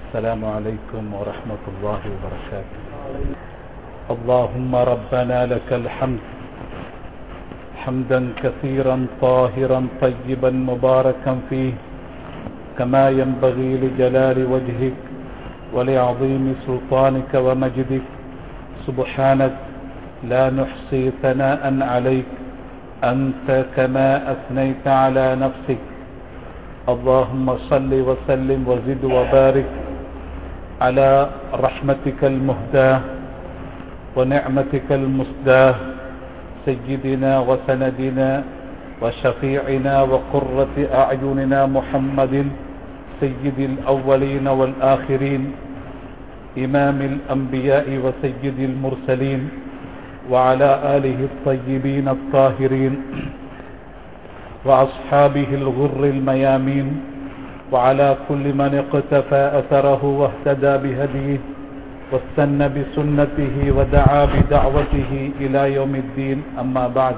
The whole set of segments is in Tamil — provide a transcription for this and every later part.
السلام عليكم ورحمة الله وبركاته. اللهم ربنا لك الحمد حمدا كثيرا طاهرا طيبا مباركا فيه كما ينبغي لجلال وجهك ولعظيم سلطانك ومجدك. سبحانك لا نحصي ثناء عليك أنت كما أثنيت على نفسك. اللهم صل وسلم وزد وبارك على رحمتك المهداة ونعمتك المسداة سيدنا وسندنا وشفيعنا وقرة أعيننا محمد سيد الأولين والآخرين إمام الأنبياء وسيد المرسلين وعلى آله الطيبين الطاهرين وأصحابه الغر الميامين وعلى كل من اقتفى أثره واهتدى بهديه واستنى بسنته ودعا بدعوته إلى يوم الدين. أما بعد.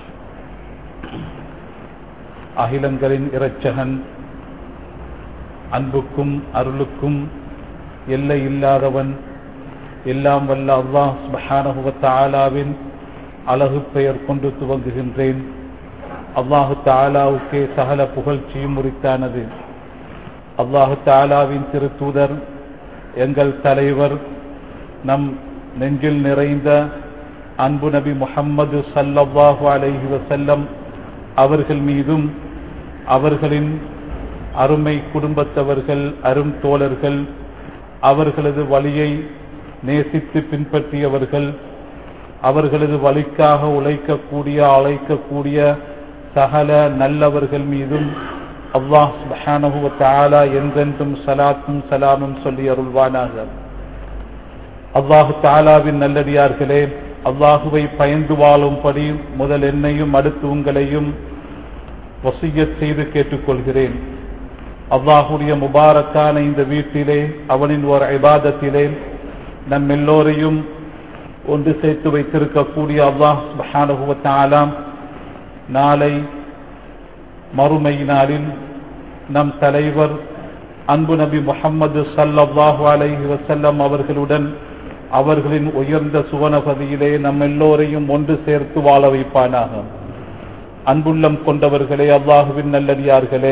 அகிலங்களின் இரட்சகன் அன்புக்கும் அருளுக்கும் எல்லை இல்லாதவன் எல்லாம் வல்ல அல்லாஹ் சுப்ஹானஹு வ தஆலாவின் அழகு பெயர் கொண்டு துவங்குகின்றேன். அல்லாஹு தஆலாவுக்கே சகல புகழ்ச்சியும் உரித்தானது. அல்லாஹு தஆலாவின் திருத்தூதர் எங்கள் தலைவர் நம் நெஞ்சில் நிறைந்த அன்பு நபி முஹம்மது ஸல்லல்லாஹு அலைஹி வஸல்லம் அவர்கள் மீதும் அவர்களின் அருமை குடும்பத்தவர்கள் அரும் தோழர்கள் அவர்களது வழியை நேசித்து பின்பற்றியவர்கள் அவர்களது வழிக்காக அழைக்கக்கூடிய சகல நல்லவர்கள் மீதும் அல்லாஹ் சுப்ஹானஹு வ தஆலா என்றென்றும் ஸலாத்தும் ஸலாமும் சொல்லி அருள்வானாக. அல்லாஹ் தஆலாவின் நல்லடியார்களே, அல்லாஹுவை பயந்து வாழும்படி முதல் என்னையும் அடுத்து உங்களையும் வசியத் செய்து கேட்டுக்கொள்கிறேன். அல்லாஹுடைய முபாரக்கான இந்த வீட்டிலே அவனின் ஒரு இபாதத்திலே நம் எல்லோரையும் ஒன்று சேர்த்து வைத்திருக்கக்கூடிய அல்லாஹ் சுப்ஹானஹு வ தஆலா நாளை மறுமை நாளில் நம் தலைவர் அன்பு நபி முஹம்மது ஸல்லல்லாஹு அலைஹி வஸல்லம் அவர்களுடன் அவர்களின் உயர்ந்த சுவனபதியிலே நம் எல்லோரையும் ஒன்று சேர்த்து வாழ வைப்பானாக. அன்புள்ளம் கொண்டவர்களே, அல்லாஹுவின் நல்லடியார்களே,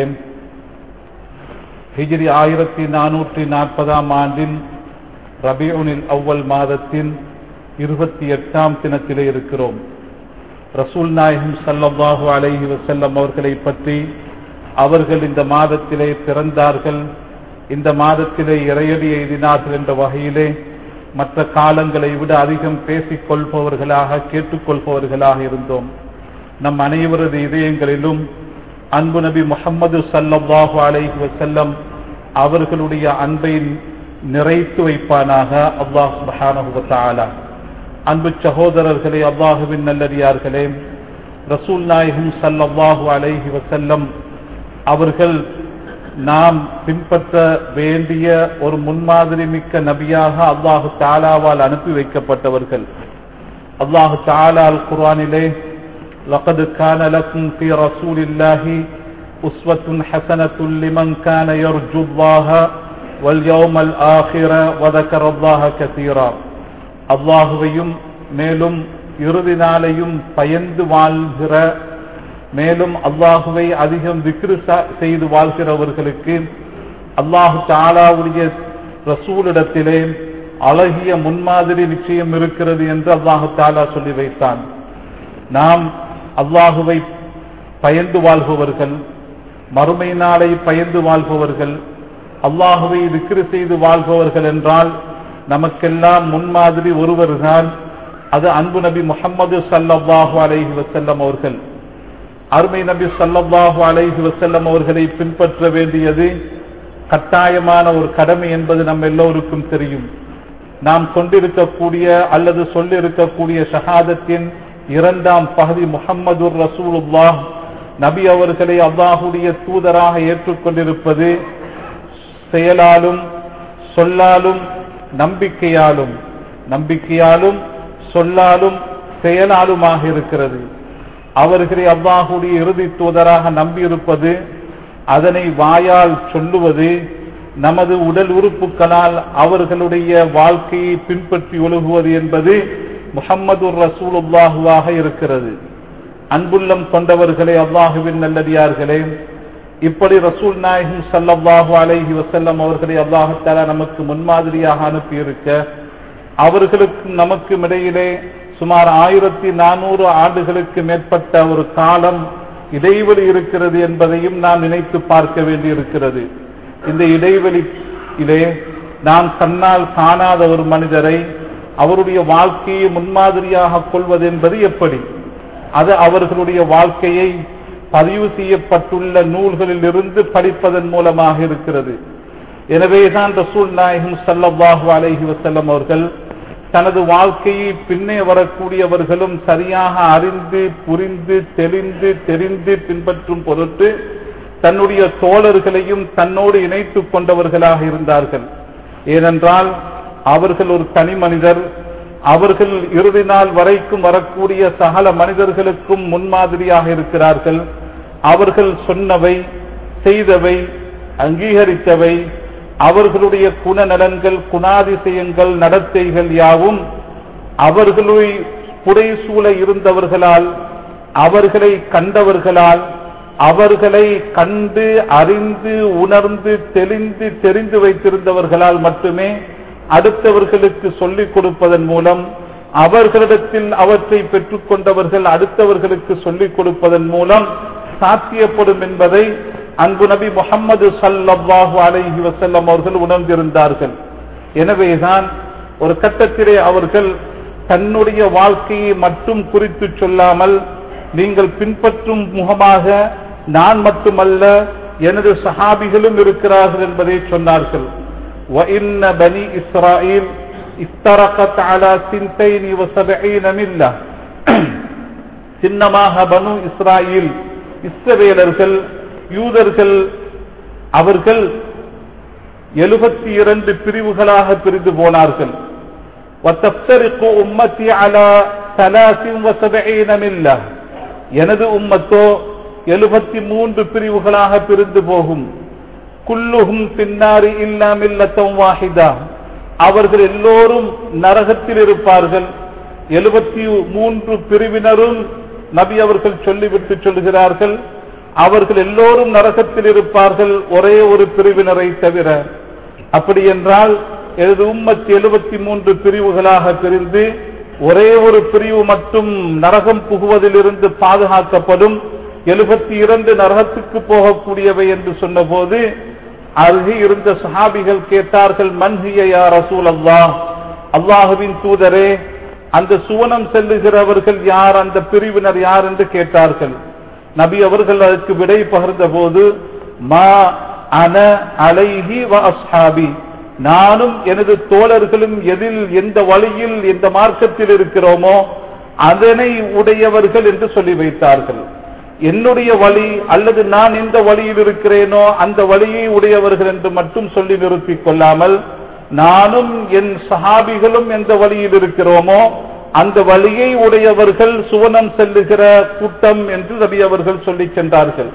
ஹிஜ்ரி 1440 ஆண்டின் ரபீஉல் அவ்வல் மாதத்தின் 28ஆம் தினத்திலே இருக்கிறோம். ரசூல் நாயகம் ஸல்லல்லாஹு அலைஹி வஸல்லம் அவர்களை பற்றி அவர்கள் இந்த மாதத்திலே பிறந்தார்கள், இந்த மாதத்திலே இறையடி எய்தினார்கள் என்ற வகையிலே மற்ற காலங்களை விட அதிகம் பேசிக் கொள்பவர்களாக கேட்டுக்கொள்பவர்களாக இருந்தோம். நம் அனைவரது இதயங்களிலும் அன்பு நபி முஹம்மது ஸல்லல்லாஹு அலைஹி வஸல்லம் அவர்களுடைய அன்பை நிறைத்து வைப்பானாக அல்லாஹ் சுப்ஹானஹு வ தஆலா. அன்பு சகோதரர்களே, அல்லாஹுவின் நல்லடியார்களே, ரசூல் நாயகம் ஸல்லல்லாஹு அலைஹி வஸல்லம் அவர்கள் நாம் பின்பற்ற வேண்டிய ஒரு முன்மாதிரி மிக்க நபியாக அல்லாஹு தஆலாவால் அனுப்பி வைக்கப்பட்டவர்கள். அல்லாஹு தஆலா அல் குர்ஆனிலே லகத் கான லக்கும் ஃபீ ரசூலில்லாஹி உஸ்வத்துன் ஹஸனத்துன் லிமன் கான யர்ஜுல்லாஹ வல் யௌமல் ஆகிர வ ذكرல்லாஹ கஸீரா. அல்லாஹுவையும் மேலும் இறுதி நாளையும் பயந்து வாழ்கிற, மேலும் அல்லாஹுவை அதிகம் திக்ரு செய்து வாழ்கிறவர்களுக்கு அல்லாஹு தஆலாவுடைய ரசூலிடத்திலே அழகிய முன்மாதிரி நிச்சயம் இருக்கிறது என்று அல்லாஹு தஆலா சொல்லி வைத்தான். நாம் அல்லாஹுவை பயந்து வாழ்பவர்கள், மறுமை நாளை பயந்து வாழ்பவர்கள், அல்லாஹுவை திக்ரு செய்து வாழ்பவர்கள் என்றால் நமக்கெல்லாம் முன்மாதிரி ஒருவர்தான், அது அன்பு நபி முஹம்மது ஸல்லல்லாஹு அலைஹி வஸல்லம் அவர்கள். அருமை நபி ஸல்லல்லாஹு அலைஹி வஸல்லம் அவர்களை பின்பற்ற வேண்டியது கட்டாயமான ஒரு கடமை என்பது நம் எல்லோருக்கும் தெரியும். நாம் கொண்டிருக்கக்கூடிய அல்லது சொல்லிருக்கக்கூடிய ஷஹாதத்தின் 2ஆம் பகுதி முஹம்மது ரசூலுல்லாஹ் நபி அவர்களை அல்லாஹுடைய தூதராக ஏற்றுக்கொண்டிருப்பது செயலாலும் சொல்லாலும் நம்பிக்கையாலும் சொல்லாலும் செயலாலுமாக இருக்கிறது. அவர்களை அல்லாஹுடைய இறுதி தூதராக நம்பியிருப்பது, அதனை வாயால் சொல்லுவது, நமது உடல் உறுப்புகளால் அவர்களுடைய வாழ்க்கையை பின்பற்றி ஒழுகுவது என்பது முஹம்மது ரசூலுல்லாஹுவாக இருக்கிறது. அன்புள்ளம் கொண்டவர்களே, அல்லாஹுவின் நல்லடியார்களே, இப்படி ரசூல் நாயகம் ஸல்லல்லாஹு அலைஹி வஸல்லம் அவர்களை அல்லாஹ் தஆலா நமக்கு முன்மாதிரியாக அனுப்பியிருக்க, அவர்களுக்கும் நமக்கும் இடையிலே சுமார் 1400 ஆண்டுகளுக்கு மேற்பட்ட ஒரு காலம் இடைவெளி இருக்கிறது என்பதையும் நாம் நினைத்து பார்க்க வேண்டியிருக்கிறது. இந்த இடைவெளியிலே நாம் கண்ணால் காணாத ஒரு மனிதரை அவருடைய வாழ்க்கையை முன்மாதிரியாக கொள்வது என்பது எப்படி? அது அவர்களுடைய வாழ்க்கையை பதிவு செய்யப்பட்டுள்ள நூல்களில் இருந்து படிப்பதன் மூலமாக இருக்கிறது. எனவேதான் ரசூல் நாயகம் ஸல்லல்லாஹு அலைஹி வஸல்லம் அவர்கள் தனது வாழ்க்கையை பின்னே வரக்கூடியவர்களும் சரியாக அறிந்து புரிந்து தெளிந்து தெரிந்து பின்பற்றும் பொருட்டு தன்னுடைய தோழர்களையும் தன்னோடு இணைத்துக் கொண்டவர்களாக இருந்தார்கள். ஏனென்றால் அவர்கள் ஒரு தனி மனிதர், அவர்கள் இறுதி நாள் வரைக்கும் வரக்கூடிய சகல மனிதர்களுக்கும் முன்மாதிரியாக இருக்கிறார்கள். அவர்கள் சொன்னவை, செய்தவை, அங்கீகரித்தவை, அவர்களுடைய குணநலன்கள், குணாதிசயங்கள், நடத்தைகள் யாவும் அவர்களை புடைசூழ இருந்தவர்களால், அவர்களை கண்டவர்களால், அவர்களை கண்டு அறிந்து உணர்ந்து தெளிந்து தெரிந்து வைத்திருந்தவர்களால் மட்டுமே அடுத்தவர்களுக்கு சொல்லிக் கொடுப்பதன் மூலம், அவர்களிடத்தில் அவற்றை பெற்றுக் கொண்டவர்கள் அடுத்தவர்களுக்கு சொல்லிக் கொடுப்பதன் மூலம் சாத்தியப்படும் என்பதை அன்பு நபி முஹம்மது ஸல்லல்லாஹு அலைஹி வஸல்லம் அவர்கள் உணர்ந்திருந்தார்கள். எனவேதான் ஒரு கட்டத்திலே அவர்கள் தன்னுடைய வாழ்க்கையை மட்டும் குறித்து சொல்லாமல், நீங்கள் பின்பற்றும் முகமாக நான் மட்டுமல்ல எனது சஹாபிகளும் இருக்கிறார்கள் என்பதை சொன்னார்கள். وَإِنَّ بَنِي إِسْرَائِيلَ افترقت على 72 மில்லா. சின்னமாக பனு இஸ்ராயில், இஸ்ரவேலர்கள், யூதர்கள், அவர்கள் 72 பிரிவுகளாக பிரிந்து போனார்கள். وَتَفْتَرِقُ أُمَّتِي عَلَى 73 மில்லா. எனது உம்மத்தோ 73 பிரிவுகளாக பிரிந்து போகும். குல்லுஹும் பின்னாரி இல்லா மில்லத்தம் வாஹிதா. அவர்கள் எல்லோரும் நரகத்தில் இருப்பார்கள். 73 பிரிவினரும் நபி அவர்கள் சொல்லிவிட்டு சொல்கிறார்கள், அவர்கள் எல்லோரும் நரகத்தில் இருப்பார்கள், ஒரே ஒரு பிரிவினரை தவிர. அப்படி என்றால் எனது உம்மத் 73 பிரிவுகளாக பிரிந்து ஒரே ஒரு பிரிவு மட்டும் நரகம் புகுவதிலிருந்து பாதுகாக்கப்படும். 72 நரகத்துக்கு போகக்கூடியவை என்று சொன்ன போது அருகே இருந்த சஹாபிகள் கேட்டார்கள், மன்ஹிய யா ரசூலல்லாஹ், அல்லாஹுவின் தூதரே, அந்த சுவனம் செல்லுகிறவர்கள் யார், அந்த பிரிவினர் யார் என்று கேட்டார்கள். நபி அவர்கள் அதற்கு விடை பகிர்ந்த போது, மா அன அலைஹி வ அஸ்ஹாபி, நானும் எனது தோழர்களும் எதில் எந்த வழியில் எந்த மார்க்கத்தில் இருக்கிறோமோ அதனை உடையவர்கள் என்று சொல்லி வைத்தார்கள். என்னுடைய வழி அல்லது நான் எந்த வழியில் இருக்கிறேனோ அந்த வழியை உடையவர்கள் என்று மட்டும் சொல்லி நிறுத்திக் கொள்ளாமல், நானும் என் சஹாபிகளும் எந்த வழியில் இருக்கிறோமோ அந்த வழியை உடையவர்கள் சுவனம் செல்லுகிற கூட்டம் என்று நபி அவர்கள் சொல்லி சென்றார்கள்.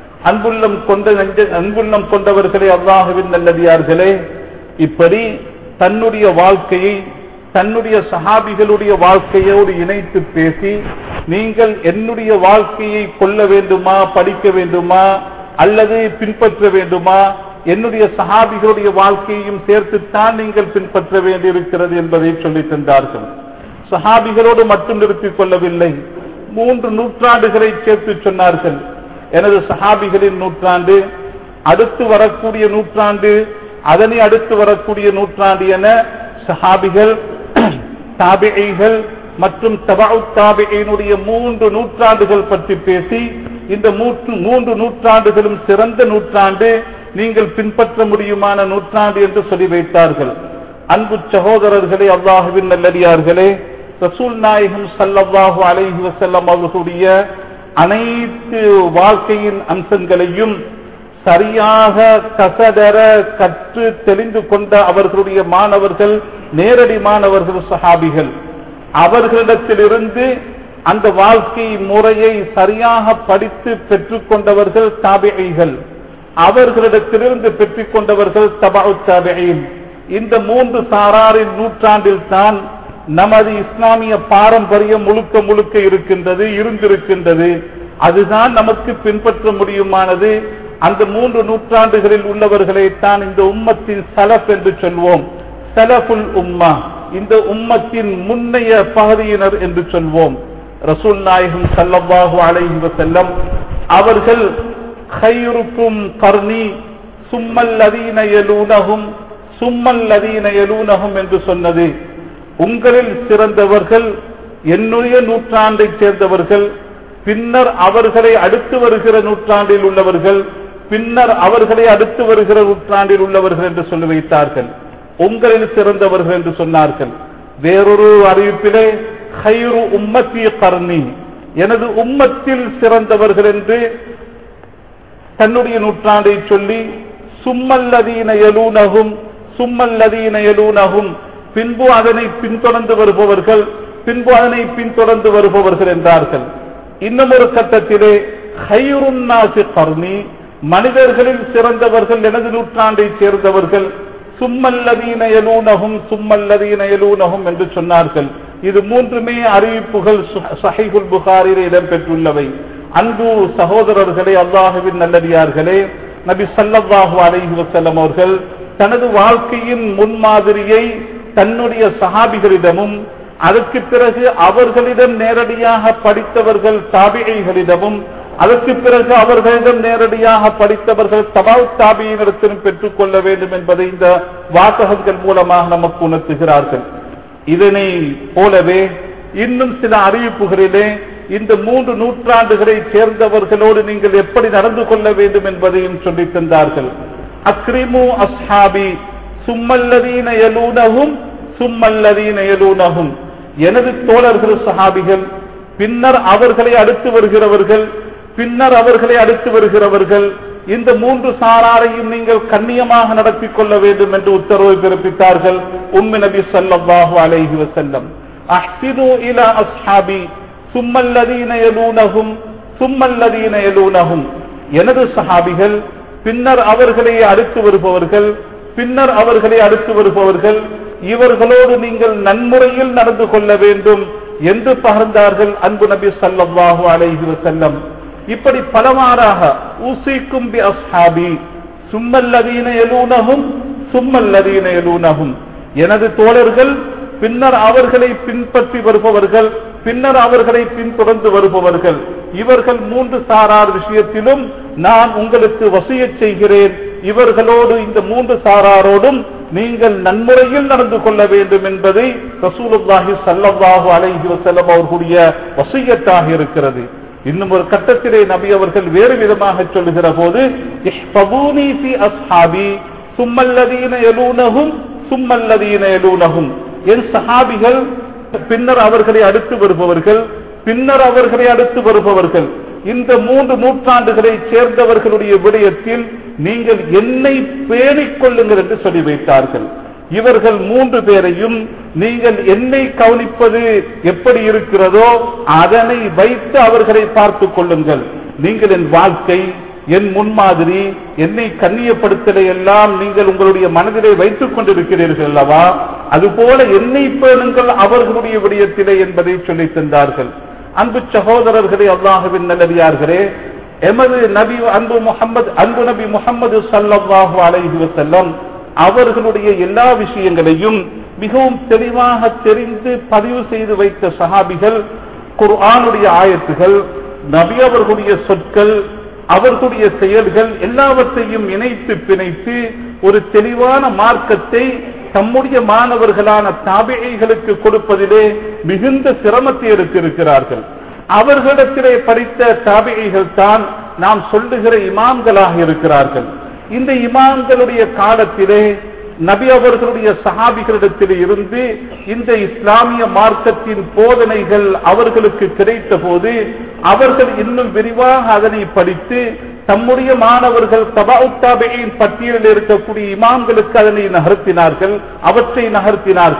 அன்புள்ளம் கொண்டவர்களே, அல்லாஹுவின் நல்லடியார்களே, இப்படி தன்னுடைய வாழ்க்கையை தன்னுடைய சஹாபிகளுடைய வாழ்க்கையோடு இணைத்து பேசி, நீங்கள் என்னுடைய வாழ்க்கையை கொள்ள வேண்டுமா, படிக்க வேண்டுமா, அல்லது பின்பற்ற வேண்டுமா, என்னுடைய சஹாபிகளுடைய வாழ்க்கையையும் சேர்த்துத்தான் நீங்கள் பின்பற்ற வேண்டியிருக்கிறது என்பதை சொல்லி தந்தார்கள். சஹாபிகளோடு மட்டும் நிறுத்திக் கொள்ளவில்லை, 3 நூற்றாண்டுகளை சேர்த்து சொன்னார்கள். எனது சஹாபிகளின் நூற்றாண்டு, அடுத்து வரக்கூடிய நூற்றாண்டு, அதனை அடுத்து வரக்கூடிய நூற்றாண்டு என சஹாபிகள், தாபிஈகள் மற்றும் தபஉ தாபிஈனுடைய 3 நூற்றாண்டுகள் பற்றி பேசி, இந்த 3 நூற்றாண்டுகளும் சிறந்த நூற்றாண்டு, நீங்கள் பின்பற்ற முடியுமான நூற்றாண்டு என்று சொல்லி வைத்தார்கள். அன்பு சகோதரர்களே, அல்லாஹுவின் நல்லடியார்களே, ரசூல் நாயகம் ஸல்லல்லாஹு அலைஹி வஸல்லம் அவர்களுடைய அனைத்து வாழ்க்கையின் அம்சங்களையும் சரியாக கசடர கற்று தெரிந்து கொண்ட அவர்களுடைய மாணவர்கள், நேரடி மாணவர்கள் சஹாபிகள். அவர்களிடத்திலிருந்து அந்த வாழ்க்கை முறையை சரியாக படித்து பெற்றுக்கொண்டவர்கள் தாபிஈகள். அவர்களிடத்திலிருந்து பெற்றுக் கொண்டவர்கள் தபஉத் தாபிஈன். இந்த 3 சாராரின் நூற்றாண்டில் தான் நமது இஸ்லாமிய பாரம்பரியம் முழுக்க முழுக்க இருந்திருக்கின்றது. அதுதான் நமக்கு பின்பற்ற முடியுமானது. அந்த 3 நூற்றாண்டுகளில் உள்ளவர்களை தான் இந்த உம்மத்தின் சலஃப் என்று சொல்வோம். சலஃபுல் உம்மா, இந்த உம்மத்தின் முன்னைய பகுதியினர் என்று சொல்வோம். ரசூல் நாயகம் ஸல்லல்லாஹு அலைஹி வஸல்லம் அவர்கள் ഖൈറുக்கும் கர்னி சும்மல்லதீன யலூனஹும் சும்மல்லதீன யலூனஹும் என்று சொன்னது. உங்களில் சிறந்தவர்கள் என்னுடைய நூற்றாண்டைச் சேர்ந்தவர்கள், பின்னர் அவர்களை அடுத்து வருகிற நூற்றாண்டில் உள்ளவர்கள், பின்னர் அவர்களை அடுத்து வருகிற நூற்றாண்டில் உள்ளவர்கள் என்று சொல்லி வைத்தார்கள். உங்களில் சிறந்தவர்கள் என்று சொன்னார்கள். வேறொரு அறிவிப்பிலே ഖൈரு உம்மத்தி கர்னி, எனது உம்மத்தில் சிறந்தவர்கள் என்று தன்னுடைய நூற்றாண்டை சொல்லி சும்மல்லதீன யலூனஹும் சும்மல்லதீன யலூனஹும், பின்பு அதனை பின்தொடர்ந்து வருபவர்கள், பின்பு அதனை பின்தொடர்ந்து வருபவர்கள் என்றார்கள். இன்னும் ஒரு கட்டத்திலே ഖൈറുன் நாஸி கர்னி, மனிதர்களில் சிறந்தவர்கள் எனது நூற்றாண்டை சேர்ந்தவர்கள், சும்மல்லதீன யலூனஹும் சும்மல்லதீன யலூனஹும் என்று சொன்னார்கள். இது 3மே அறிவிப்புகள் ஸஹீஹுல் புகாரியில் இடம்பெற்றுள்ளவை. அன்பு சகோதரர்களே, அல்லாஹ்வின் நல்லடியார்களே, நபி ஸல்லல்லாஹு அலைஹி வஸல்லம் அவர்கள் தனது வாழ்க்கையின் முன்மாதிரியை தன்னுடைய சஹாபிகளிடமும், அதற்கு பிறகு அவர்களிடம் நேரடியாக படித்தவர்கள் தாபிஈகளிடமும், அதற்கு பிறகு அவர்களிடம் நேரடியாக படித்தவர்கள் தபஉத் தாபிஈனிடத்திலும் பெற்றுக் கொள்ள வேண்டும் என்பதை இந்த வாசகங்கள் மூலமாக நமக்கு உணர்த்துகிறார்கள். இதனை போலவே இன்னும் சில அறிவிப்புகளிலே இந்த 3 நூற்றாண்டுகளை சேர்ந்தவர்களோடு நீங்கள் எப்படி நடந்து கொள்ள வேண்டும் என்பதையும் சொல்லித் தந்தார்கள். அக்ரிமு அஸ்ஹாபி சும்மல்லதீன யலூனஹும் சும்மல்லதீன யலூனஹும், எனது தோழர்கள் சஹாபிகள், பின்னர் அவர்களை அடுத்து வருகிறவர்கள், பின்னர் அவர்களை அடுத்து வருகிறவர்கள், இந்த 3 சாராரையும் நீங்கள் கண்ணியமாக நடத்திக் கொள்ள வேண்டும் என்று உத்தரவு பிறப்பித்தார்கள் உம்மு நபி ஸல்லல்லாஹு அலைஹி வஸல்லம். அஹ்சினு இலா அஸ்ஹாபி சும்மல்லதீன யலூனஹும் சும்மல்லதீன யலூனஹும், எனது சஹாபிகள், பின்னர் அவர்களை அடுத்து வருபவர்கள், பின்னர் அவர்களை அடுத்து வருபவர்கள், இவர்களோடு நீங்கள் நன்முறையில் நடந்து கொள்ள வேண்டும் என்று பகர்ந்தார்கள் அன்பு நபி ஸல்லல்லாஹு அலைஹி வஸல்லம். இப்படி பலவாறாக உஸீக்கும் பி அஸ்ஹாபி சும்மல்லதீன யலூனஹும் சும்மல்லதீன யலூனஹும், எனது தோழர்கள், பின்னர் அவர்களை பின்பற்றி வருபவர்கள், பின்னர் அவர்களை பின்தொடர்ந்து வருபவர்கள், இவர்கள் 3 சாரார் விஷயத்திலும் நான் உங்களுக்கு வசியத் செய்கிறேன். இவர்களோடு, இந்த 3 சாராரோடும் நீங்கள் நன்முறையில் நடந்து கொள்ள வேண்டும் என்பதை ரசூலுல்லாஹி ஸல்லல்லாஹு அலைஹி வஸல்லம் அவர்களுடைய வசியத்தாக இருக்கிறது. இன்னும் ஒரு கட்டத்திலே நபி அவர்கள் வேறு விதமாக சொல்லுகிற போது, இஹ்ஃபதூனி ஃபி அஸ்ஹாபி சும்மல்லதீன யலூனஹும் சும்மல்லதீன யலூனஹும், என் சஹாபிகள், பின்னர் அவர்களை அடுத்து வருபவர்கள், பின்னர் அவர்களை அடுத்து வருபவர்கள், இந்த 3 நூற்றாண்டுகளை சேர்ந்தவர்களுடைய விடயத்தில் நீங்கள் என்னை பேணிக் கொள்ளுங்கள் என்று சொல்லி வைத்தார்கள். இவர்கள் 3 பேரையும் நீங்கள் என்னை கவனிப்பது எப்படி இருக்கிறதோ அதனை வைத்து அவர்களை பார்த்துக் கொள்ளுங்கள். நீங்கள் என் வாழ்க்கை, என் முன்மாதிரி, என்னை கண்ணியப்படுத்தலை எல்லாம் நீங்கள் உங்களுடைய மனதிலே வைத்துக் கொண்டிருக்கிறீர்கள் அல்லவா, அதுபோல என்னை பேணுங்கள் அவர்களுடைய விடயத்திலே என்பதை சொல்லி தந்தார்கள். அன்பு சகோதரர்களே, அல்லாஹ்வின் நல்லடியார்களே, எமது நபி அன்பு நபி முஹம்மது ஸல்லல்லாஹு அலைஹி வஸல்லம் அவர்களுடைய எல்லா விஷயங்களையும் மிகவும் தெளிவாக தெரிந்து பதிவு செய்து வைத்த சஹாபிகள், குர்ஆனுடைய ஆயத்துகள், நபி அவர்களுடைய சொற்கள், அவர்களுடைய செயல்கள் எல்லாவற்றையும் இணைத்து பிணைத்து ஒரு தெளிவான மார்க்கத்தை தம்முடைய மாணவர்களான தாபிஈகளுக்கு கொடுப்பதிலே மிகுந்த சிரமத்தை எடுத்திருக்கிறார்கள். அவர்களிடத்திலே படித்த தாபிஈகள் தான் நாம் சொல்லுகிற இமாம்களாக இருக்கிறார்கள். இந்த இமாம்களுடைய காலத்திலே நபி அவர்களுடைய சஹாபிகளிடத்திலே இருந்து இந்த இஸ்லாமிய மார்க்கத்தின் போதனைகள் அவர்களுக்கு கிடைத்த போது அவர்கள் இன்னும் விரிவாக அதனை படித்து தம்முடைய மாணவர்கள் தபஉத் தாபிஈன் பட்டியலில் இருக்கக்கூடிய இமாம்களுக்கு அதனை நகர்த்தினார்கள், அவற்றை நகர்த்தினார்கள்.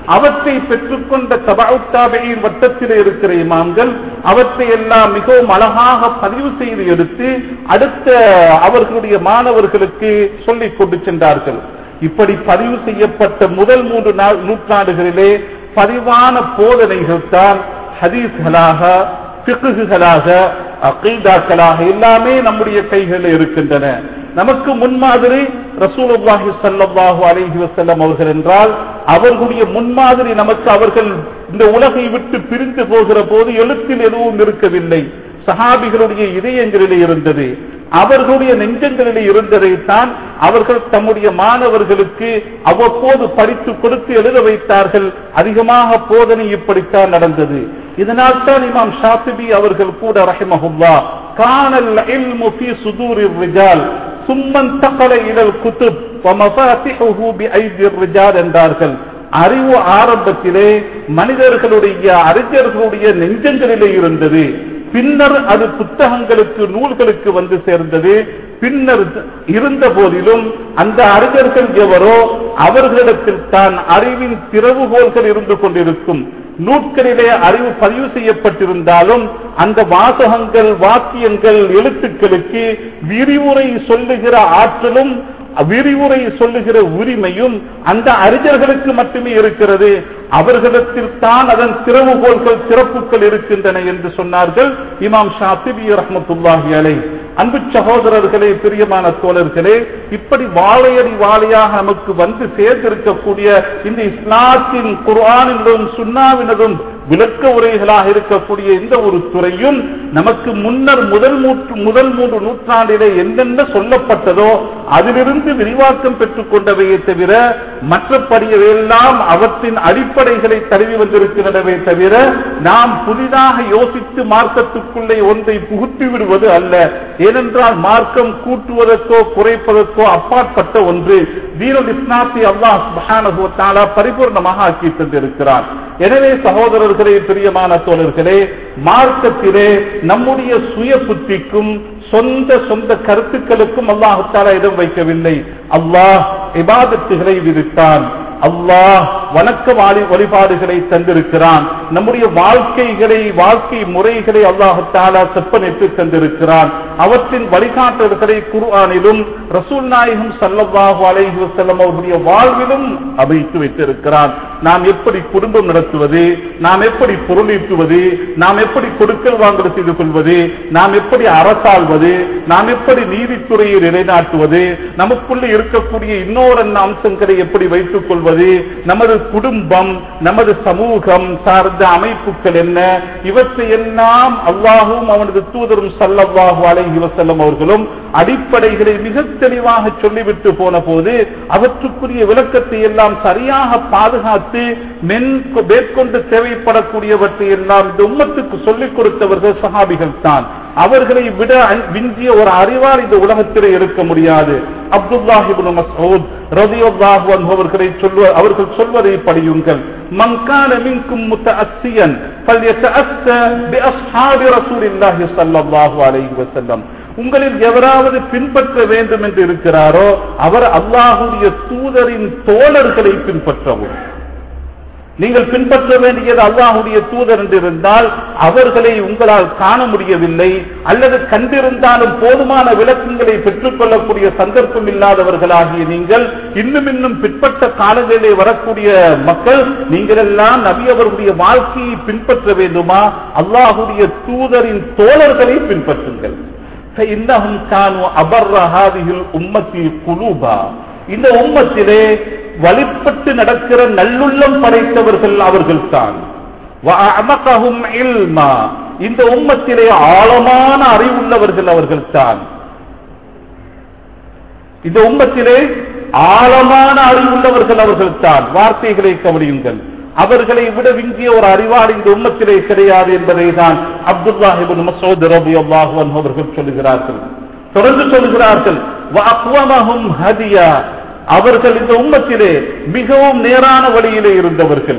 அவற்றை பெற்றுக்கொண்ட தபஉ தாபிஈன் வட்டத்தில் இருக்கிற இமாம்கள் அவற்றை எல்லாம் மிகவும் அழகாக பதிவு செய்து எடுத்து அடுத்த அவர்களுடைய மாணவர்களுக்கு சொல்லிக் கொண்டு சென்றார்கள். இப்படி பதிவு செய்யப்பட்ட முதல் 3 நூற்றாண்டுகளிலே பதிவான போதனைகள் தான் ஹதீஸ்களாக, ஃபிக்ஹுகளாக, அகீதாக்களாக எல்லாமே நம்முடைய கைகளில் இருக்கின்றன. நமக்கு முன்மாதிரி ரசூலுல்லாஹி ஸல்லல்லாஹு அலைஹி வஸல்லம் அவர்கள் என்றால் அவர்களுடைய முன்மாதிரி நமக்கு அவர்கள் இந்த உலகை விட்டு பிரிந்து போகிற போது எழுத்தில் எதுவும் இருக்கவில்லை. சஹாபிகளுடைய இதயங்களிலே இருந்தது, அவர்களுடைய நெஞ்சங்களிலே இருந்ததைத்தான் அவர்கள் தம்முடைய மாணவர்களுக்கு அவ்வப்போது படித்து கொடுத்து எழுத வைத்தார்கள். அதிகமாக போதனை இப்படித்தான் நடந்தது. இதனால் தான் இமாம் ஷாஃபிஈ அவர்கள் கூட ரஹிமஹுல்லாஹ் கானல் இல்மு ஃபீ சுதூரிர் ரிஜால் சும்மன் தகல இலல் குதுப் வமஃபாத்திஹுஹு பிஐதிர் ரிஜால் என்றார்கள். அறிவு ஆரம்பத்திலே மனிதர்களுடைய அறிஞர்களுடைய நெஞ்சங்களிலே இருந்தது, பின்னர் அது புத்தகங்களுக்கு நூல்களுக்கு வந்து சேர்ந்தது. பின்னர் இருந்த போதிலும் அந்த அறிஞர்கள் எவரோ அவர்களிடத்தில் தான் அறிவின் திறவுகோல்கள் இருந்து கொண்டிருக்கும். நூட்களிலே அறிவு பதிவு செய்யப்பட்டிருந்தாலும் அந்த வாசகங்கள், வாக்கியங்கள், எழுத்துக்களுக்கு விரிவுரை சொல்லுகிற ஆற்றலும் விரிவுரை சொல்லுகிற உரிமையும் அந்த அறிஞர்களுக்கு மட்டுமே இருக்கிறது. அவர்களிடத்தில் தான் அதன் திறவுகோல்கள், சிறப்புகள் இருக்கின்றன என்று சொன்னார்கள் இமாம் ஷாஃபிஈ ரஹ்மத்துல்லாஹி அலைஹி. அன்பு சகோதரர்களே, பிரியமான தோழர்களே, இப்படி வாழையடி வாழையாக நமக்கு வந்து சேர்ந்திருக்கக்கூடிய இந்த இஸ்லாத்தின் குர்ஆனினதும் சுன்னாவினதும் விளக்க உரைகளாக இருக்கக்கூடிய இந்த ஒரு துறையும் நமக்கு முன்னர் முதல் 3 நூற்றாண்டிலே என்னென்ன சொல்லப்பட்டதோ அதிலிருந்து விரிவாக்கம் பெற்றுக் கொண்டவையே தவிர மற்றபடியெல்லாம் அவற்றின் அடிப்படைகளை தழுவி வந்திருக்கிறதவே தவிர நாம் புதிதாக யோசித்து மார்க்கத்துக்குள்ளே ஒன்றை புகுத்தி விடுவது அல்ல. ஏனென்றால் மார்க்கம் கூட்டுவதற்கோ குறைப்பதற்கோ அப்பாற்பட்ட ஒன்று. தீனுல் இஸ்லாத்தை அல்லாஹ் சுப்ஹானஹு வ தஆலா பரிபூர்ணமாக ஆக்கி தந்திருக்கிறார். எனவே சகோதரர்களே, பிரியமான தோழர்களே, மார்க்கத்திலே நம்முடைய சுய புத்திக்கும் சொந்த கருத்துக்களுக்கும் அல்லாஹ் தஆலா இடம் வைக்கவில்லை. அல்லாஹ் இபாதத்துகளை விதித்தான். அல்லாஹ் வணக்க வழிபாடுகளை தந்திருக்கிறான். நம்முடைய வாழ்க்கை முறைகளை அல்லாஹ் தஆலா செப்பனிட்டு தந்திருக்கிறான். அவற்றின் வழிகாட்டல்களை குர்ஆனிலும் ரசூல் நாயகம் ஸல்லல்லாஹு அலைஹி வஸல்லம் அவருடைய வாழ்விலும் அமைத்து வைத்திருக்கிறான். நாம் எப்படி குடும்பம் நடத்துவது, நாம் எப்படி பொருளீட்டுவது, நாம் எப்படி கொடுக்கல் வாங்கல் செய்து கொள்வது, நாம் எப்படி அரசாள்வது, நாம் எப்படி நீதித்துறையை நிலைநாட்டுவது, நமக்குள்ள இருக்கக்கூடிய இன்னொரு அம்சங்களை எப்படி வைத்துக் கொள்வது, நமது குடும்பம், நமது சமூகம் சார்ந்த அமைப்புகள் என்ன, இவற்றையெல்லாம் அல்லாஹும் அவனது தூதரும் ஸல்லல்லாஹு அலைஹி வஸல்லம் அவர்களும் அடிப்படைகளை மிக தெளிவாக சொல்லிவிட்டு போன போது அவற்றுக்குரிய விளக்கத்தை எல்லாம் சரியாக பாதுகாத்து மேற்கொண்டு தேவைப்படக்கூடியவற்றை எல்லாம் இந்த உம்மத்துக்கு சொல்லிக் கொடுத்தவர்கள் சஹாபிகள் தான். அவர்களை விட விஞ்சிய ஒரு அறிவார் இந்த உலகத்திலே இருக்க முடியாது. அப்துல்லாஹ் இப்னு மஸ்ஊத் ரலியல்லாஹு அன்ஹு அவர்கள் சொல்வதை படியுங்கள். மன் கான மின்கும் முத்தஅஸ்ஸியன் ஃபல்யதஅஸ்ஸ பிஅஸ்ஹாபி ரசூலில்லாஹி ஸல்லல்லாஹு அலைஹி வஸல்லம். உங்களில் எவராவது பின்பற்ற வேண்டும் என்று இருக்கிறாரோ அவர் அல்லாஹ்வுடைய தூதரின் தோழர்களை பின்பற்றவும். நீங்கள் பின்பற்ற வேண்டியது அல்லாஹ்வுடைய தூதர் என்று இருந்தால் அவர்களை உங்களால் காண முடியவில்லை அல்லது கண்டிருந்தாலும் போதுமான விளக்கங்களை பெற்றுக் கொள்ளக்கூடிய சந்தர்ப்பம் இல்லாதவர்களாகிய நீங்கள் இன்னும் பிற்பட்ட காலங்களிலே வரக்கூடிய மக்கள் நீங்கள் எல்லாம் நபி அவர்களுடைய வாழ்க்கையை பின்பற்ற வேண்டுமா? அல்லாஹ்வுடைய தூதரின் தோழர்களை பின்பற்றுங்கள். فإنهم كانوا أبر هذه الأمة قلوبا. இந்த உம்மத்திலே வழிபட்டு நடக்கிற நல்லுள்ளம் படைத்தவர்கள் அவர்கள் தான். وأعمقهم علما. இந்த உம்மத்திலே ஆழமான அறிவுள்ளவர்கள் அவர்கள் தான். இந்த உம்மத்திலே ஆழமான அறிவுள்ளவர்கள் அவர்கள் தான். வார்த்தைகளை கவனியுங்கள். அவர்களை விட விஞ்சிய ஒரு அறிவாளி இந்த உம்மத்திலே கிடையாது என்பதை தான் அப்துல்லாஹ் இப்னு மஸ்ஊத் ரலியல்லாஹு அன்ஹு அவர்கள் சொல்கிறார்கள். தொடர்ந்து சொல்கிறார்கள், வஅக்வமஹும் ஹதியா. அவர்கள் இந்த உம்மத்திலே மிகவும் நேரான வழியிலே இருந்தவர்கள்.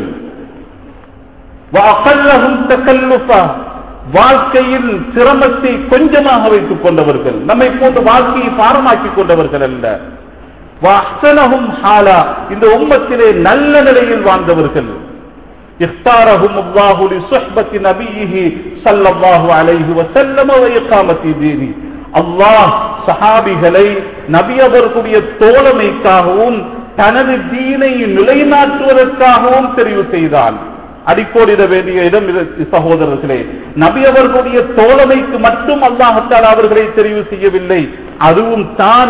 வஅகல்லஹும் தகல்லுஃபா. வாழ்க்கையில் சிரமத்தை கொஞ்சமாக வைத்துக் கொண்டவர்கள். நம்மை போன்ற வாழ்க்கையை பாரமாக்கிக் கொண்டவர்கள் அல்ல. வஹ்ஸனஹும் ஹாலா, இந்த உம்மத்திலே நல்ல நிலையில் வாழ்ந்தவர்கள். இஃப்தாரஹும் அல்லாஹு லிசுஹ்பத்தி நபியிஹி ஸல்லல்லாஹு அலைஹி வஸல்லம் வ இகாமத்தி தீனி. அல்லாஹ் சஹாபிகளை நபி அவர்களுடைய தோழமைக்காகவும் தனது தீனை நிலைநாட்டுவதற்காகவும் தெரிவு செய்தான். அடிக்கோடிட வேண்டிய இடம் சகோதரர்களே, நபி அவர்களுடைய தோழமைக்கு மட்டும் அல்லாஹ் தஆலா அவர்களை தெரிவு செய்யவில்லை. அதுவும் தான்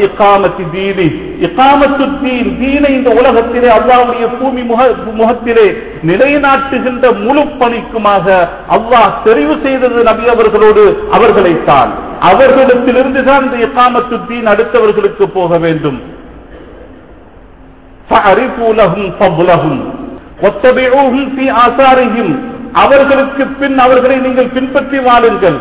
தீனை இந்த உலகத்திலே அல்லாஹ்வுடைய பூமி முகத்திலே நிலைநாட்டுகின்ற முழு பணிக்குமாக அல்லாஹ் தெரிவு செய்தது நபி அவர்களோடு அவர்களைத்தான். அவர்களிடத்திலிருந்து தான் இந்த இகாமத்து தீன் அடுத்தவர்களுக்கு போக வேண்டும். அவர்களுக்கு பின் அவர்களை நீங்கள் பின்பற்றி வாழுங்கள்.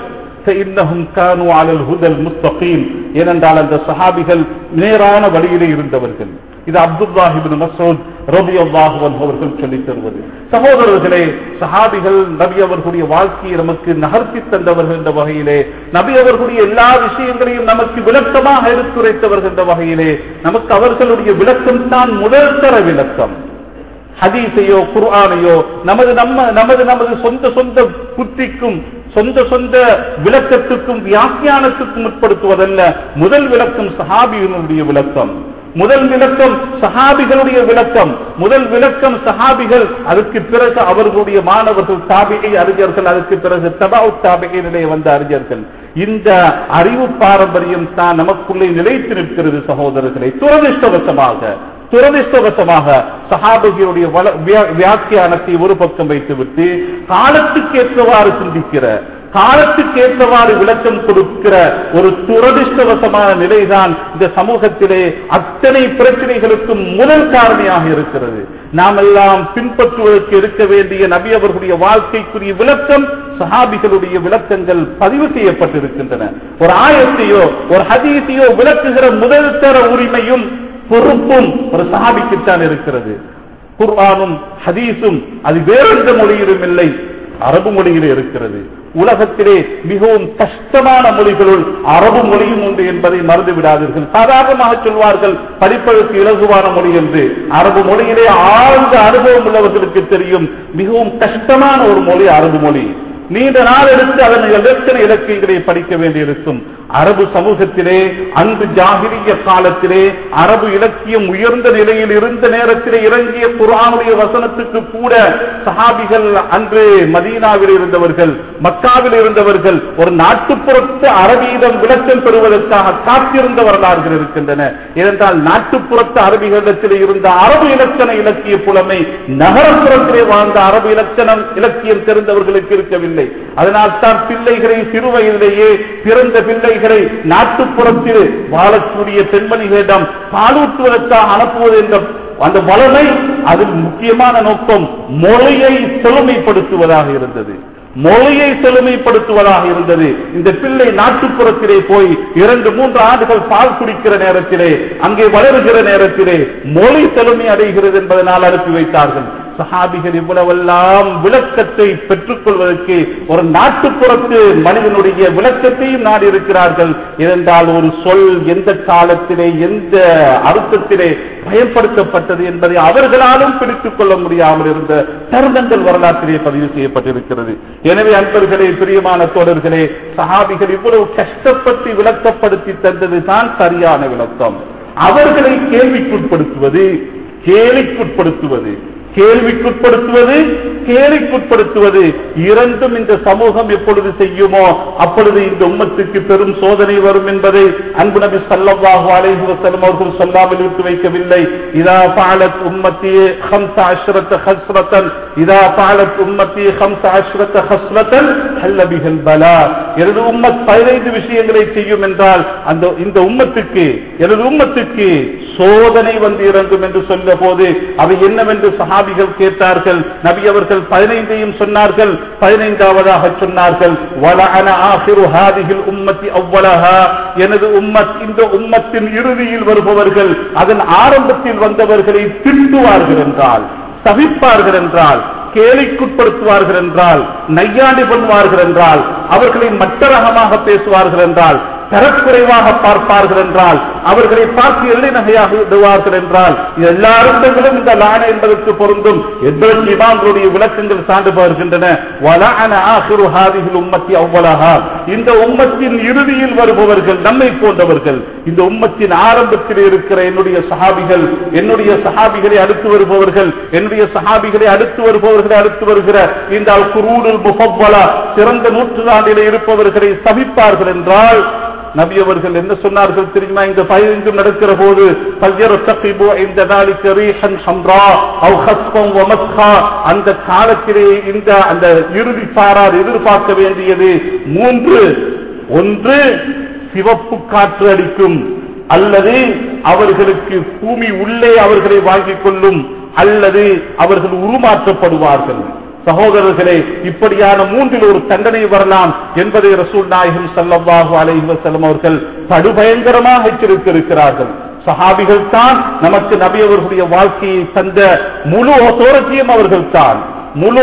ஏனென்றால் அந்த சஹாபிகள் நேரான வழியிலே இருந்தவர்கள். இது அப்துல்லாஹ் இப்னு மஸ்ஊத் ரலியல்லாஹு அன்ஹு அவர்கள் சொல்லித் தருவது. சகோதரர்களே, சஹாபிகள் நபி அவர்களுடைய வாழ்க்கையை நமக்கு நகர்த்தி தந்தவர்கள் என்ற வகையிலே, நபி அவர்களுடைய எல்லா விஷயங்களையும் நமக்கு விளக்கமாக எடுத்துரைத்தவர்கள் என்ற வகையிலே, நமக்கு அவர்களுடைய விளக்கம் தான் முதல் தர விளக்கம். ஹதீஸையோ குர்ஆனையோ நமது சொந்த புத்திக்கும் சொந்த விளக்கத்துக்கும் வியாக்கியானத்துக்கும் உட்படுத்துவதல்ல. முதல் விளக்கம் சஹாபிகளுடைய விளக்கம், முதல் விளக்கம் சஹாபிகளுடைய விளக்கம், முதல் விளக்கம் சஹாபிகள், அதற்கு பிறகு அவர்களுடைய மாணவர்கள் தாபிஈ அறிஞர்கள், அதற்கு பிறகு தபஉ தாபிஈனிலே வந்த அறிஞர்கள். இந்த அறிவு பாரம்பரியம் தான் நமக்குள்ளே நிலைத்து நிற்கிறது சகோதரர்களை. துரதிஷ்டவசமாக சஹாபிகளுடைய வியாக்கியானத்தை ஒரு பக்கம் வைத்துவிட்டு காலத்துக்கேற்றவாறு சிந்திக்கிற, காலத்துக்கேற்றவாறு விளக்கம் கொடுக்கிற ஒரு துரதிஷ்டவசமான நிலைதான் இந்த சமூகத்திலே அத்தனை பிரச்சனைகளுக்கும் முதல் காரணியாக இருக்கிறது. நாம் எல்லாம் பின்பற்றுவதற்கு இருக்க வேண்டிய நபி அவர்களுடைய வாழ்க்கைக்குரிய விளக்கம், சஹாபிகளுடைய விளக்கங்கள் பதிவு செய்யப்பட்டிருக்கின்றன. ஒரு ஆயத்தையோ ஒரு ஹதீஸையோ விளக்குகிற முதல் தர உரிமையும் பொறுப்பும் ஒரு சஹாபிக்குத்தான் இருக்கிறது. குர்ஆனும் ஹதீஸும் அது வேறெந்த மொழியிலும் இல்லை, அரபு மொழியிலே இருக்கிறது. உலகத்திலே மிகவும் கஷ்டமான மொழிகளுள் அரபு மொழியும் உண்டு என்பதை மறந்து விடாதீர்கள். சாதாரணமாக சொல்வார்கள் படிப்பதற்கு இலகுவான மொழி என்று. அரபு மொழியிலே ஆழ்ந்த அனுபவம் உள்ளவர்களுக்கு தெரியும், மிகவும் கஷ்டமான ஒரு மொழி அரபு மொழி. நீண்ட நாள் எடுத்து அதன் எத்தனை இலக்கியங்களை படிக்க வேண்டியிருக்கும். அரபு சமூகத்திலே அன்று ஜாஹிலிய்ய காலத்திலே அரபு இலக்கியம் உயர்ந்த நிலையில் இருந்த நேரத்திலே இறங்கிய குர்ஆனுடைய வசனத்துக்கு கூட சஹாபிகள் அன்று மதீனாவில் இருந்தவர்கள், மக்காவில் இருந்தவர்கள் ஒரு நாட்டுப்புறத்து அரபியிடம் விளக்கம் பெறுவதற்காக காத்திருந்த வரலாறுகள் இருக்கின்றன. ஏனென்றால் நாட்டுப்புறத்து அரபிகளிடத்தில் இருந்த அரபு இலக்கண இலக்கிய புலமை நகரப்புறத்திலே வாழ்ந்த அரபு இலக்கியம் தெரிந்தவர்களுக்கு இருக்கவில்லை. அதனால் தான் பிள்ளைகளை சிறு வயதிலேயே பிறந்த பிள்ளைகளை நாட்டுப்புறத்தில் வாழக்கூடிய பெண்மணிகளிடம் பாலூட்டுவதற்காக அனுப்புவது என்ற அந்த வளமை, அதில் முக்கியமான நோக்கம் மொழியை செழுமைப்படுத்துவதாக இருந்தது. மொழியை செழுமைப்படுத்துவதாக இருந்தது. இந்த பிள்ளை நாட்டுப்புறத்திலே போய் 2-3 ஆண்டுகள் பால் குடிக்கிற நேரத்திலே, அங்கே வளருகிற நேரத்திலே மொழி செழுமை அடைகிறது என்பதனால் அனுப்பி வைத்தார்கள். சஹாபிகள் இவ்வளவெல்லாம் விளக்கத்தை பெற்றுக் கொள்வதற்கு ஒரு நாட்டுப்புறத்து மனிதனுடைய விளக்கத்தையும் நாடி இருக்கிறார்கள். ஏனென்றால் ஒரு சொல் எந்த காலத்திலே எந்த அர்த்தத்திலே பயன்படுத்தப்பட்டது என்பதை அவர்களாலும் பிடித்துக் கொள்ள முடியாமல் இருந்த தருணங்கள் வரலாற்றிலே பதிவு செய்யப்பட்டிருக்கிறது. எனவே அன்பர்களே, பிரியமான தோழர்களே, சஹாபிகள் இவ்வளவு கஷ்டப்பட்டு விளக்கப்படுத்தி தந்தது தான் சரியான விளக்கம். அவர்களை கேள்விக்குட்படுத்துவது கேள்விக்குட்படுத்துவது இரண்டும் இந்த சமூகம் எப்பொழுது செய்யுமோ அப்பொழுது இந்த உம்மத்துக்கு பெரும் சோதனை வரும் என்பதை அன்பு நபி ஸல்லல்லாஹு அலைஹி வஸல்லம் அவர்கள் சொல்லாமல் விட்டு வைக்கவில்லை. இதா ஃபஅலத் உம்மத்தி 15 ஹஸ்ரத்தன், இதா ஃபஅலத் உம்மத்தி 15 ஹஸ்ரத்தன் ஹல்ல பிஹல் பலா. எனது உம்மத் 15 விஷயங்களை செய்யும் என்றால் இந்த உம்மத்துக்கு, எனது உம்மத்துக்கு சோதனை வந்து இறங்கும் என்று சொல்ல போது அவை என்னவென்று சஹாபிகள் கேட்டார்கள். நபி அவர்கள் 15ஐயும் சொன்னார்கள். 15ஆவதாக சொன்னார்கள், வலஅன ஆகிரு ஹாதிஹில் உம்மத்தி அவ்வலஹா. எனது உம்மத், இந்த உம்மத்தின் இறுதியில் வருபவர்கள் அதன் ஆரம்பத்தில் வந்தவர்களை திட்டுவார்கள் என்றால், சபிப்பார்கள் என்றால், கேலிக்குட்படுத்துவார்கள் என்றால், நையாண்டி பண்ணுவார்கள் என்றால், அவர்களை மட்டரகமாக பேசுவார்கள் என்றால், தரக்குறைவாக பார்ப்பார்கள் என்றால், அவர்களை பார்த்து எள்ளி நகையாக விடுவார்கள் என்றால், எல்லா அர்த்தங்களும் இந்த லான என்பதற்கு பொருந்தும். எத்தனை இமாம்களுடைய விளக்கங்கள் சான்று வருகின்றன. வலஅன ஆகிரு ஹாதிஹில் உம்மத்தி அவ்வலஹா, இந்த உம்மத்தின் இறுதியில் வருபவர்கள் நம்மை போன்றவர்கள். இந்த உம்மத்தின் ஆரம்பத்தில் இருக்கிற என்னுடைய சஹாபிகள், என்னுடைய சஹாபிகளை அடுத்து வருபவர்கள், என்னுடைய சஹாபிகளை அடுத்து வருபவர்களை அடுத்து வருகிற இந்த அல் குரூனுல் முஃபவ்வலா, சிறந்த நூற்றாண்டிலே இருப்பவர்களை சபிப்பார்கள் என்றால், நபி அவர்கள் என்ன சொன்னார்கள் தெரியுமா? இந்த 15 நடக்கிற போது அந்த காலத்திலே இந்த அந்த இறுதி சாரார் எதிர்பார்க்க வேண்டியது 3. ஒன்று, சிவப்பு காற்று அடிக்கும், அல்லது அவர்களுக்கு பூமி உள்ளே அவர்களை வாங்கிக் கொள்ளும், அல்லது அவர்கள் உருமாற்றப்படுவார்கள். சகோதரர்களே, இப்படியான 3 ஒரு தண்டனை வரலாம் என்பதை ரசூல் நாயகம் ஸல்லல்லாஹு அலைஹி வஸல்லம் அவர்கள் படுபயங்கரமாக எச்சரித்திருக்கிறார்கள். சஹாபிகள் தான் நமக்கு நபி அவர்களுடைய வாழ்க்கையை தந்த முழு அத்தாரிட்டியும் அவர்கள் தான், முழு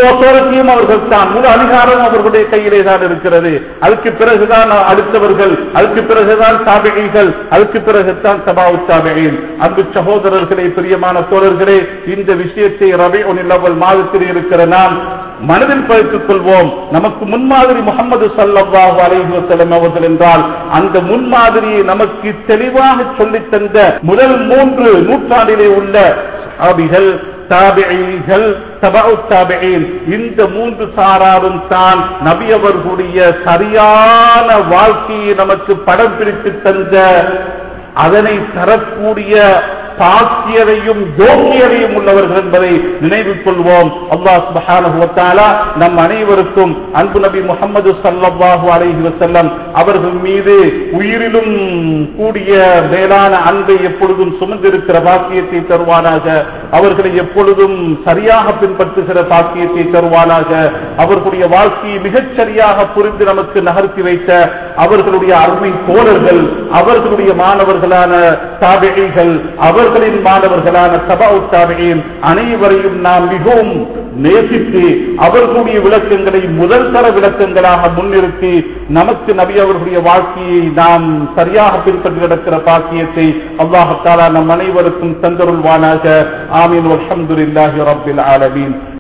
அதிகாரம் அவர்களுடைய கையிலே தான் இருக்கிறது. அதுக்கு பிறகுதான் அடுத்தவர்கள், அதுக்கு பிறகுதான் தாபிஈகள், அதுக்கு பிறகுதான் தபாஉ தாபிஈன். அன்பு சகோதரர்களே, பிரியமான தோழர்களே, இந்த விஷயத்தை ரபீஉல் அவ்வல் மாதத்தில் இருக்கிற நாம் மனதில் பதித்துக் கொள்வோம். நமக்கு முன்மாதிரி முஹம்மது ஸல்லல்லாஹு அலைஹி வஸல்லம் அவர்கள் என்றால், அந்த முன்மாதிரியை நமக்கு தெளிவாக சொல்லித் தந்த முதல் 3 நூற்றாண்டிலே உள்ள சஹாபிகள், தாபிஈகள், தபஉ தாபிஈன், இந்த 3 சாராரும் தான் நபி அவர்களுடைய சரியான வாழ்க்கையை நமக்கு படம் பிடித்து தந்த, அதனை தரக்கூடிய பாக்கியரையும் யோகியரையும் உள்ளவர்கள் என்பதை நினைவில் கொள்வோம். அல்லாஹ் சுப்ஹானஹு வ தஆலா நம் அனைவருக்கும் அன்பு நபி முஹம்மது ஸல்லல்லாஹு அலைஹி வஸல்லம் அவர்கள் மீது உயிரிலும் கூடிய மேலான அன்பை எப்பொழுதும் சுமந்திருக்கிற பாக்கியத்தை தருவானாக. அவர்களை எப்பொழுதும் சரியாக பின்பற்றுகிற பாக்கியத்தை தருவானாக. அவர்களுடைய வாழ்க்கையை மிகச் சரியாக புரிந்து நமக்கு நகர்த்தி வைத்த அவர்களுடைய அருமை தோழர்கள், அவர்களுடைய மாணவர்களான தாபிஈகள், அவர்களின் மாணவர்களான தபஉ தாபிஈன் அனைவரையும் நாம் மிகவும் நேசித்து அவர்களுடைய விளக்கங்களை முதல் தர விளக்கங்களாக முன்னிறுத்தி நமக்கு நபி அவர்களுடைய வாழ்க்கையை நாம் சரியாக பின்பற்றி நடக்கிற பாக்கியத்தை அல்லாஹ் தஆலா நம் அனைவருக்கும் தந்தருள்வானாக. ஆமீன். வல்ஹம்துலில்லாஹி ரப்பில் ஆலமீன்.